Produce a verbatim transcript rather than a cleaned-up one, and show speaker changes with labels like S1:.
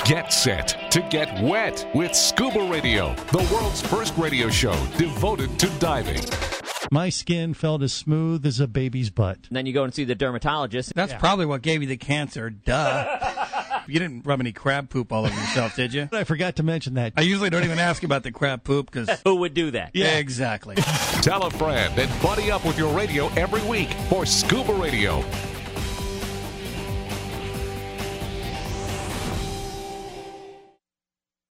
S1: Get set to get wet with Scuba Radio, the world's first radio show devoted to diving.
S2: My skin felt as smooth as a baby's butt.
S3: And then you go and see the dermatologist.
S4: That's yeah. probably what gave you the cancer. Duh. You didn't rub any crab poop all over yourself, did you?
S2: I forgot to mention that.
S4: I usually don't even ask about the crab poop because...
S3: Who would do that?
S4: Yeah, exactly.
S1: Tell a friend and buddy up with your radio every week for Scuba Radio.